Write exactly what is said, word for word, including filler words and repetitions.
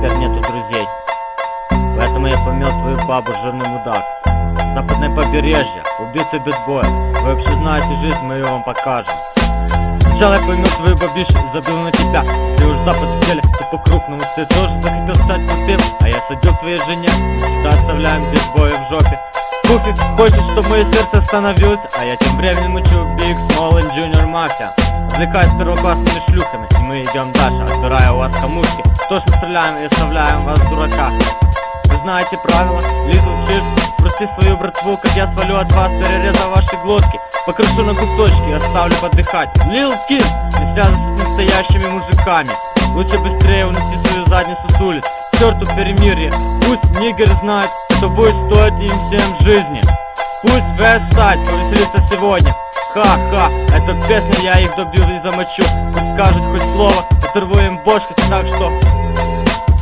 теперь нету друзей. Поэтому я помел твою бабу, жирный мудак. Западное побережье, убийца битбоя. Вы вообще знаете жизнь, мы ее вам покажем. Сначала я помел твою бабишу и забил на тебя. Ты уж запад в деле, ты по-крупному. Ты тоже захотел стать крутым, а я садил твоей жене. Всегда оставляем битбоя в жопе. Пуфик, хочешь, чтобы мое сердце остановилось, а я тем временем учу Big Small and Junior Mafia. Развлекаюсь с первоклассными шлюхами, и мы идем дальше, отбирая у вас камушки. Точно стреляем и оставляем вас дурака. Вы знаете правила, Little Cheers. Спроси свою братву, как я свалю от вас, перерезав ваши глотки. Покрушу на кусочки и оставлю подыхать. Lil Kid, не связан с настоящими мужиками. Лучше быстрее унести свою задницу с улиц. К черту перемирие. Пусть нигеры знают, что будет стоить им всем жизни. Пусть Westside повеселится сегодня. Ха-ха, эта песня, я их добью и замочу. Пусть скажут хоть слово, оторву им бошки, так что